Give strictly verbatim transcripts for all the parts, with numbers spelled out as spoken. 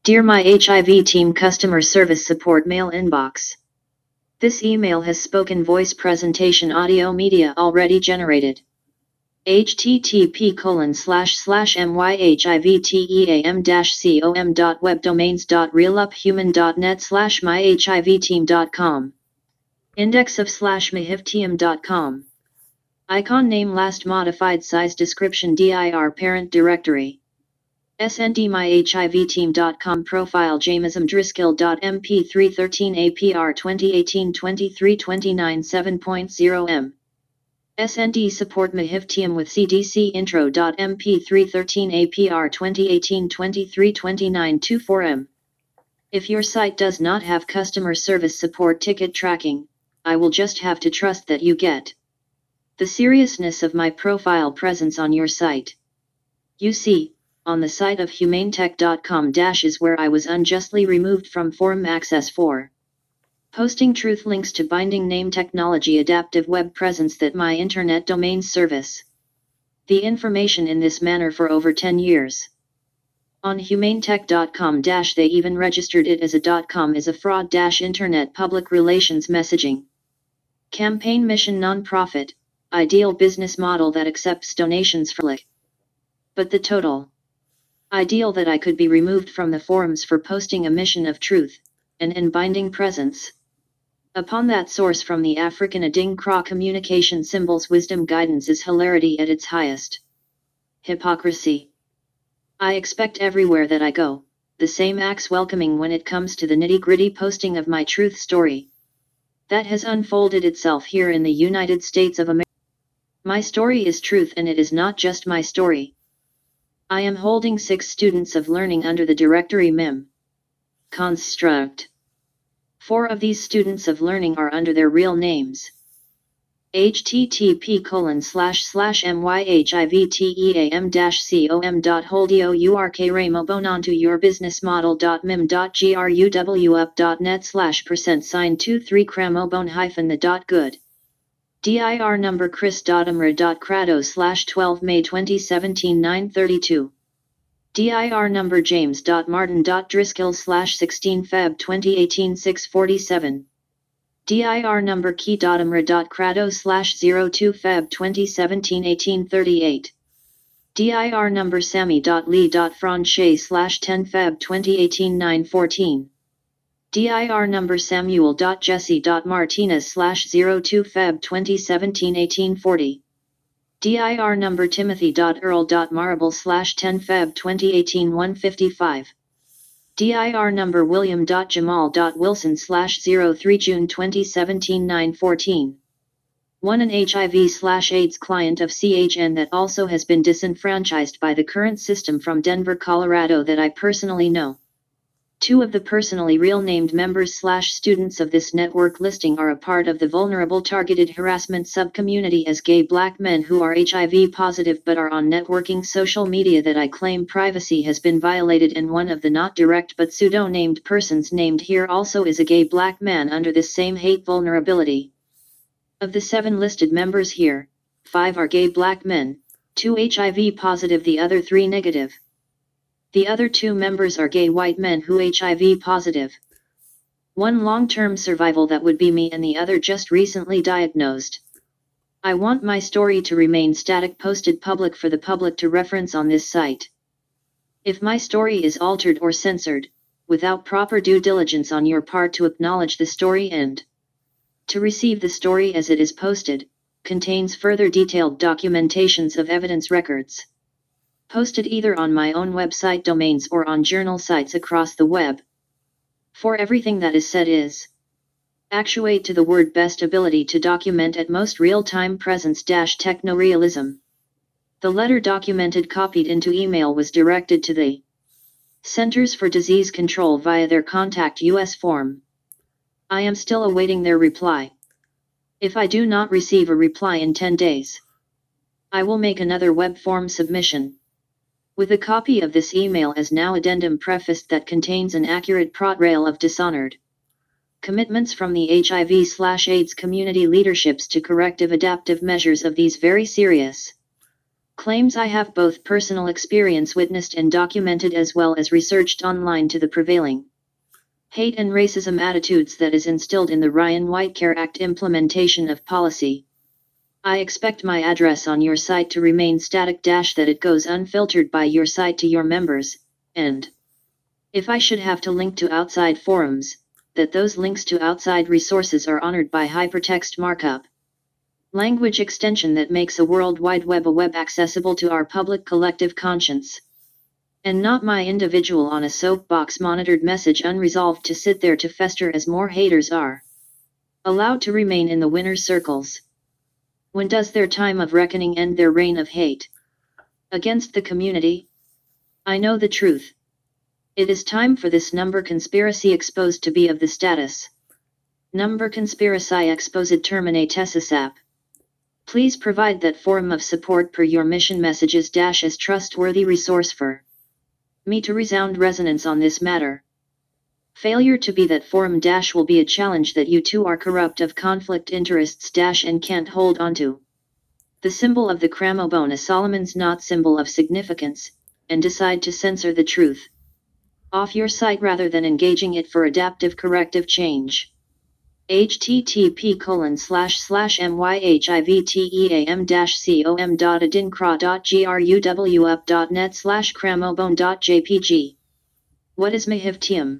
Dear My H I V Team Customer Service Support Mail Inbox. This email has spoken voice presentation audio media already generated. http colon slash slash myhivteam dash com dot webdomains dot realuphuman dot net slash myhivteam dot com. Index of slash myhivteam dot com. Icon name last modified size description dir parent directory. S N D my H I V team dot com profile Jamesm Driscoll dot M P three thirteen A P R twenty eighteen twenty-three twenty-nine seven point zero M. S N D support myhivteam with C D C intro dot M P three thirteen A P R twenty eighteen twenty-three twenty-nine twenty-four M. If your site does not have customer service support ticket tracking, I will just have to trust that you get the seriousness of my profile presence on your site. You see, on the site of humanetech dot com is where I was unjustly removed from forum access for posting truth links to binding name technology adaptive web presence that my internet domains service the information in this manner for over ten years. On humanetech dot com they even registered it as a .com as a fraud internet public relations messaging campaign mission non-profit, ideal business model that accepts donations for like. But the total ideal that I could be removed from the forums for posting a mission of truth, and in binding presence. Upon that source from the African Adinkra communication symbols wisdom guidance is hilarity at its highest. Hypocrisy. I expect everywhere that I go, the same acts welcoming when it comes to the nitty-gritty posting of my truth story. That has unfolded itself here in the United States of America. My story is truth and it is not just my story. I am holding six students of learning under the directory M I M construct. Four of these students of learning are under their real names. http colon slash slash myhivteam dash com dot holdio urkraymobonon your business model dot mim dot gruwup dot net slash percent sign two three cramobone hyphen the dot good. dir number chris.amra.crado slash twelve May twenty seventeen nine thirty-two. dir number james.martin.driscoll slash sixteen Feb twenty eighteen six forty-seven. dir number key.amra.crado slash zero two Feb twenty seventeen eighteen thirty-eight. dir number sammy.lee.franche slash ten Feb twenty eighteen nine fourteen. dir number samuel.jesse.martinez slash zero two Feb twenty seventeen eighteen forty. dir number timothy.earl.marable slash ten Feb twenty eighteen one fifty-five. dir number william.jamal.wilson slash zero three June twenty seventeen nine fourteen. one An H I V slash AIDS client of C H N that also has been disenfranchised by the current system from Denver, Colorado that I personally know. Two of the personally real named members slash students of this network listing are a part of the vulnerable targeted harassment subcommunity as gay black men who are H I V positive but are on networking social media that I claim privacy has been violated, and one of the not direct but pseudo-named persons named here also is a gay black man under this same hate vulnerability. Of the seven listed members here, five are gay black men, two H I V positive, the other three negative. The other two members are gay white men who H I V positive. One long-term survival that would be me and the other just recently diagnosed. I want my story to remain static, posted public for the public to reference on this site. If my story is altered or censored, without proper due diligence on your part to acknowledge the story and to receive the story as it is posted, contains further detailed documentations of evidence records. Posted either on my own website domains or on journal sites across the web. For everything that is said is actuate to the word best ability to document at most real-time presence dash techno-realism. The letter documented copied into email was directed to the Centers for Disease Control via their Contact U S form. I am still awaiting their reply. If I do not receive a reply in ten days, I will make another web form submission with a copy of this email as now addendum prefaced that contains an accurate portrayal of dishonored commitments from the H I V slash AIDS community leaderships to corrective adaptive measures of these very serious Claims I have both personal experience witnessed and documented as well as researched online to the prevailing hate and racism attitudes that is instilled in the Ryan White Care Act implementation of policy. I expect my address on your site to remain static dash that it goes unfiltered by your site to your members, and if I should have to link to outside forums, that those links to outside resources are honored by hypertext markup. Language extension that makes a World Wide Web a web accessible to our public collective conscience. And not my individual on a soapbox monitored message unresolved to sit there to fester as more haters are allowed to remain in the winner's circles. When does their time of reckoning end their reign of hate against the community? I know the truth. It is time for this number conspiracy exposed to be of the status. Number conspiracy exposed termine tessisap. Please provide that forum of support per your mission messages dash as trustworthy resource for me to resound resonance on this matter. Failure to be that forum dash will be a challenge that you too are corrupt of conflict interests dash and can't hold onto. The symbol of the cramobone a Solomon's knot symbol of significance, and decide to censor the truth off your site rather than engaging it for adaptive corrective change. http colon slash slash myhivteam dash com dot adinkra dot gruwup dot net slash cramobone dot jpg. What is Mehivteum?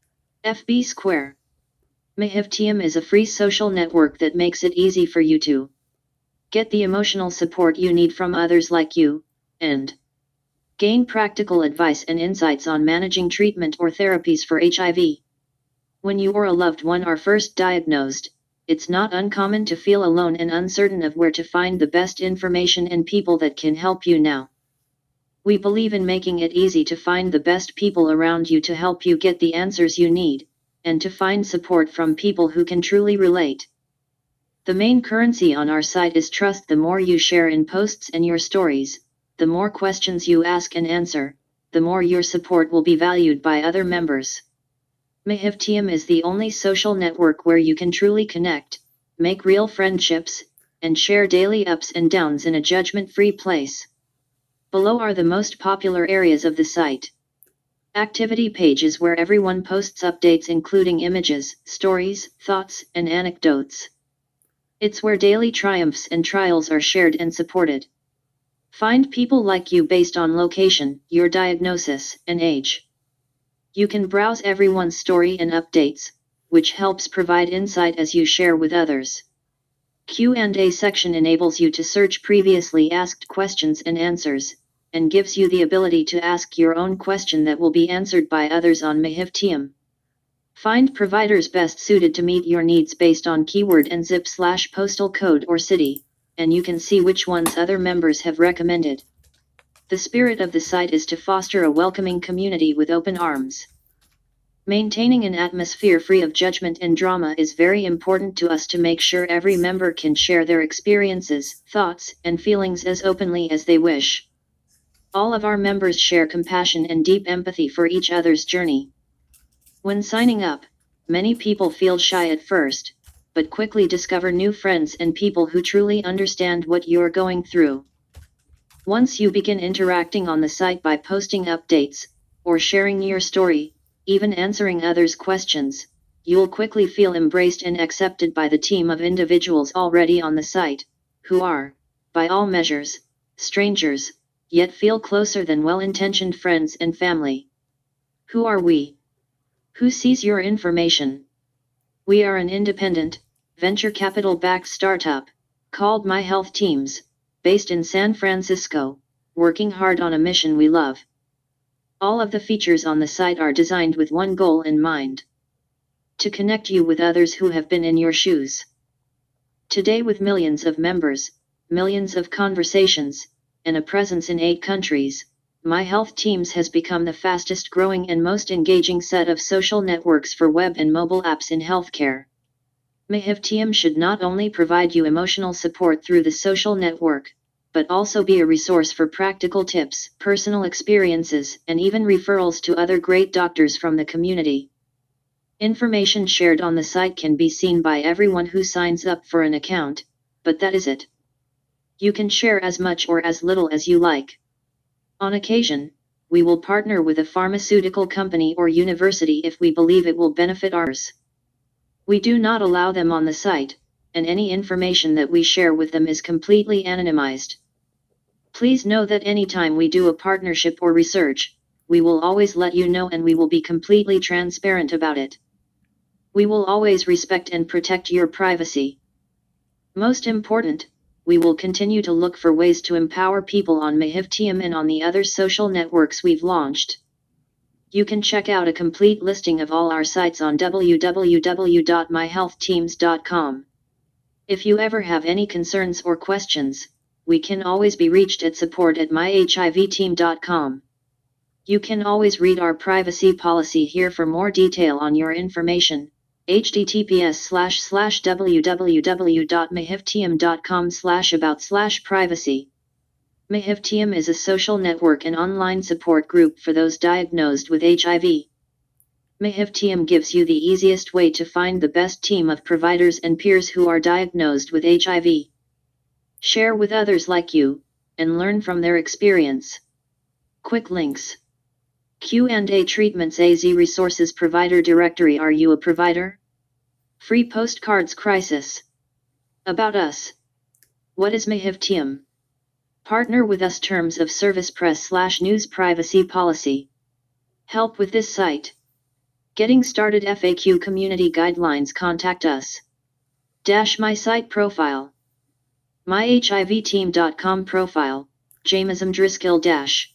F B Square. Mehivteum is a free social network that makes it easy for you to get the emotional support you need from others like you, and gain practical advice and insights on managing treatment or therapies for H I V. When you or a loved one are first diagnosed, it's not uncommon to feel alone and uncertain of where to find the best information and people that can help you now. We believe in making it easy to find the best people around you to help you get the answers you need, and to find support from people who can truly relate. The main currency on our site is trust. The more you share in posts and your stories, the more questions you ask and answer, the more your support will be valued by other members. Mehivteum is the only social network where you can truly connect, make real friendships, and share daily ups and downs in a judgment-free place. Below are the most popular areas of the site. Activity page is where everyone posts updates including images, stories, thoughts, and anecdotes. It's where daily triumphs and trials are shared and supported. Find people like you based on location, your diagnosis, and age. You can browse everyone's story and updates, which helps provide insight as you share with others. Q and A section enables you to search previously asked questions and answers, and gives you the ability to ask your own question that will be answered by others on Mehivteum. Find providers best suited to meet your needs based on keyword and zip slash postal code or city, and you can see which ones other members have recommended. The spirit of the site is to foster a welcoming community with open arms. Maintaining an atmosphere free of judgment and drama is very important to us to make sure every member can share their experiences, thoughts, and feelings as openly as they wish. All of our members share compassion and deep empathy for each other's journey. When signing up, many people feel shy at first, but quickly discover new friends and people who truly understand what you're going through. Once you begin interacting on the site by posting updates, or sharing your story, even answering others' questions, you'll quickly feel embraced and accepted by the team of individuals already on the site, who are, by all measures, strangers, yet feel closer than well-intentioned friends and family. Who are we? Who sees your information? We are an independent, venture capital-backed startup, called My Health Teams, based in San Francisco, working hard on a mission we love. All of the features on the site are designed with one goal in mind: to connect you with others who have been in your shoes. Today, with millions of members, millions of conversations, and a presence in eight countries, My Health Teams has become the fastest growing and most engaging set of social networks for web and mobile apps in healthcare. Mehivteum should not only provide you emotional support through the social network, but also be a resource for practical tips, personal experiences, and even referrals to other great doctors from the community. Information shared on the site can be seen by everyone who signs up for an account, but that is it. You can share as much or as little as you like. On occasion, we will partner with a pharmaceutical company or university if we believe it will benefit ours. We do not allow them on the site, and any information that we share with them is completely anonymized. Please know that anytime we do a partnership or research, we will always let you know and we will be completely transparent about it. We will always respect and protect your privacy. Most important, we will continue to look for ways to empower people on MyHealthTeam and on the other social networks we've launched. You can check out a complete listing of all our sites on w w w dot my health teams dot com. If you ever have any concerns or questions, we can always be reached at support at my h i v team dot com. You can always read our privacy policy here for more detail on your information. https slash slash www dot myhealthteam dot com slash about slash privacy. MyHealthTeam is a social network and online support group for those diagnosed with H I V. MyHealthTeam gives you the easiest way to find the best team of providers and peers who are diagnosed with H I V. Share with others like you, and learn from their experience. Quick links. Q and A Treatments A Z Resources Provider Directory. Are you a provider? Free Postcards Crisis. About Us. What is MyHealthTeam? Partner with us. Terms of Service. Press slash news. Privacy policy. Help with this site. Getting started. F A Q. Community guidelines. Contact us. Dash my site profile. my h i v team dot com profile. Jameson Driscoll dash.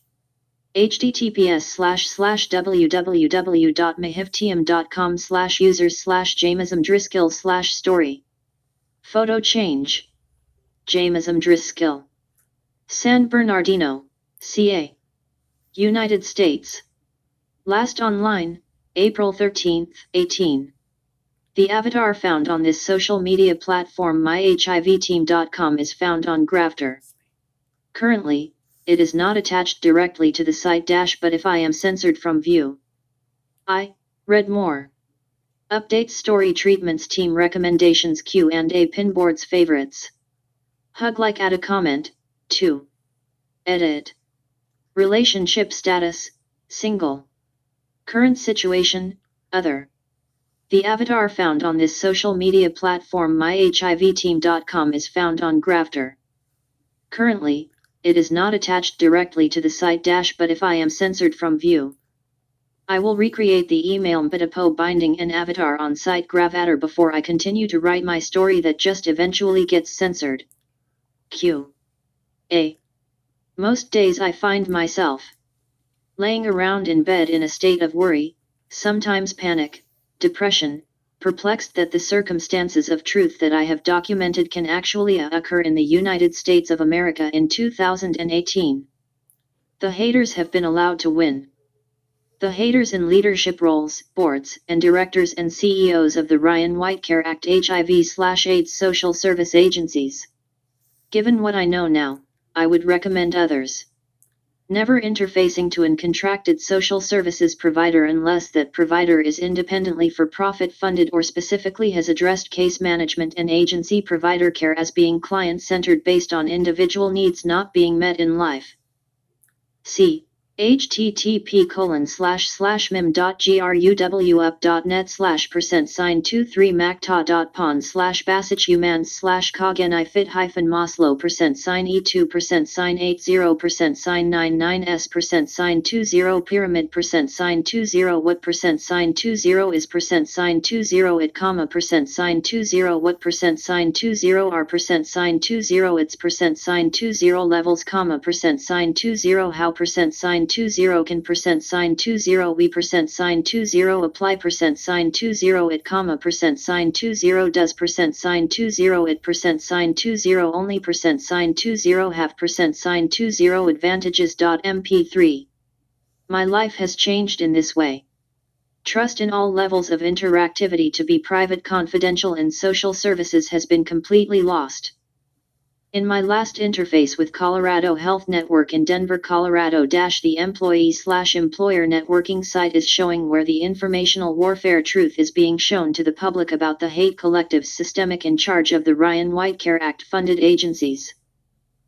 https slash slash www dot myhealthteam dot com slash users slash Jameson Driscoll slash story. Photo change. Jameson Driscoll. San Bernardino, C A. United States. Last online, April thirteenth, eighteen. The avatar found on this social media platform my h i v team dot com is found on Grafter. Currently, it is not attached directly to the site dash but if I am censored from view. I read more. Updates. Story. Treatments. Team recommendations. Q and A. Pinboards. Favorites. Hug. Like. Add a comment. two. Edit. Relationship status. Single. Current situation. Other. The avatar found on this social media platform my h i v team dot com is found on Grafter. Currently, it is not attached directly to the site dash but if I am censored from view. I will recreate the email Mbitapo binding and avatar on site Gravatar before I continue to write my story that just eventually gets censored. Q. A. Most days I find myself laying around in bed in a state of worry, sometimes panic, depression, perplexed that the circumstances of truth that I have documented can actually occur in the United States of America in two thousand eighteen. The haters have been allowed to win. The haters in leadership roles, boards, and directors and C E Os of the Ryan White Care Act H I V/AIDS social service agencies. Given what I know now, I would recommend others never interfacing to an contracted social services provider unless that provider is independently for-profit funded or specifically has addressed case management and agency provider care as being client-centered based on individual needs not being met in life. C. http colon slash slash mim dot gruwup dot net slash percent sign two three macta dot pon slash bassich humans slash cogn I fit hyphen moslow percent sign e two percent sign eight zero percent sign nine nine s percent sign two zero pyramid percent sign two zero what percent sign two zero is percent sign two zero it comma percent sign two zero what percent sign two zero are percent sign two zero its percent sign two zero levels comma percent sign two zero how percent sign two zero can percent sign two zero we percent sign two zero apply percent sign two zero it comma percent sign two zero does percent sign two zero it percent sign two zero only percent sign two zero have percent sign two zero advantages dot m p three. My life has changed in this way. Trust in all levels of interactivity to be private, confidential and social services has been completely lost. In my last interface with Colorado Health Network in Denver, Colorado, the employee-slash-employer networking site is showing where the informational warfare truth is being shown to the public about the hate collectives systemic in charge of the Ryan White Care Act funded agencies.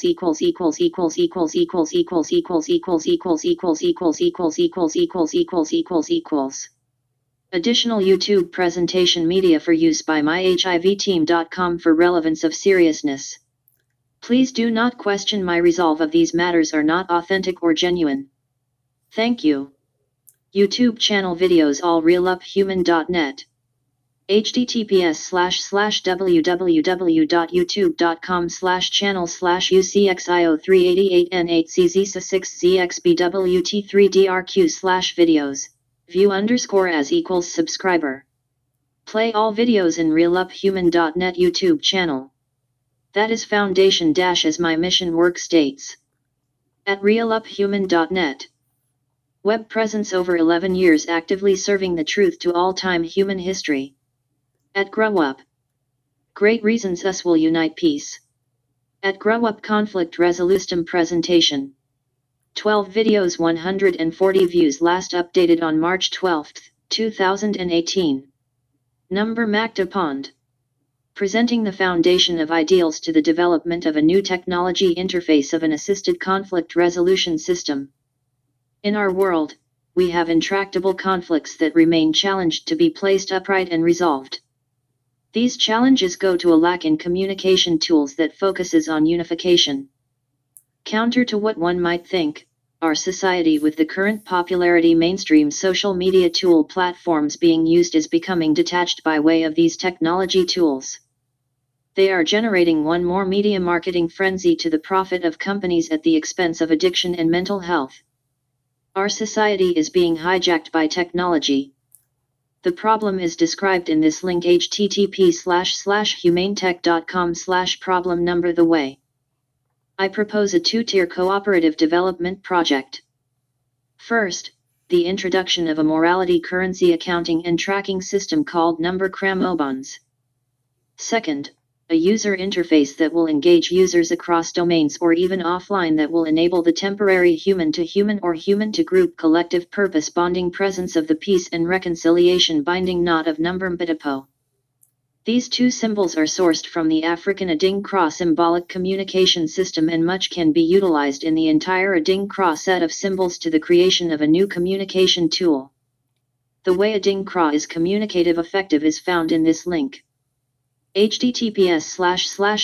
equals equals equals equals equals equals equals equals equals equals equals equals equals equals equals equals equals equals. Additional YouTube presentation media for use by my H I V team dot com for relevance of seriousness. Please do not question my resolve of these matters are not authentic or genuine. Thank you. YouTube channel videos all real up human dot net. https slash slash www.youtube.com slash channel slash UCXIO three eighty-eight N eight C Z S A six Z X B W T three D R Q slash videos. View underscore as equals subscriber. Play all videos in real up human dot net YouTube channel. That is foundation dash as my mission work states. At real up human dot net. Web presence over eleven years actively serving the truth to all time human history. At Grow Up. Great reasons us will unite peace. At Grow Up conflict resolution presentation. twelve videos one hundred forty views last updated on March twelfth, two thousand eighteen. Number Macta Pond. Presenting the foundation of ideals to the development of a new technology interface of an assisted conflict resolution system. In our world, we have intractable conflicts that remain challenged to be placed upright and resolved. These challenges go to a lack in communication tools that focuses on unification. Counter to what one might think, our society with the current popularity mainstream social media tool platforms being used is becoming detached by way of these technology tools. They are generating one more media marketing frenzy to the profit of companies at the expense of addiction and mental health. Our society is being hijacked by technology. The problem is described in this link http slash slash humanetech.com slash problem number the way. I propose a two-tier cooperative development project. First, the introduction of a morality currency accounting and tracking system called Number Cramobons. Second, a user interface that will engage users across domains or even offline that will enable the temporary human-to-human or human-to-group collective purpose bonding presence of the peace and reconciliation binding knot of Number Mbadipo. These two symbols are sourced from the African Adinkra symbolic communication system and much can be utilized in the entire Adinkra set of symbols to the creation of a new communication tool. The way Adinkra is communicative effective is found in this link. https slash slash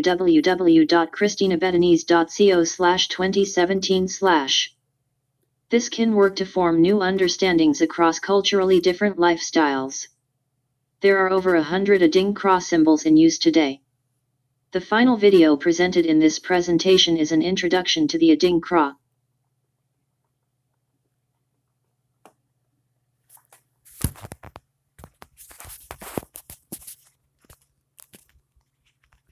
www.christinabetanese.co slash 2017 slash. This can work to form new understandings across culturally different lifestyles. There are over a hundred Adinkra symbols in use today. The final video presented in this presentation is an introduction to the Adinkra.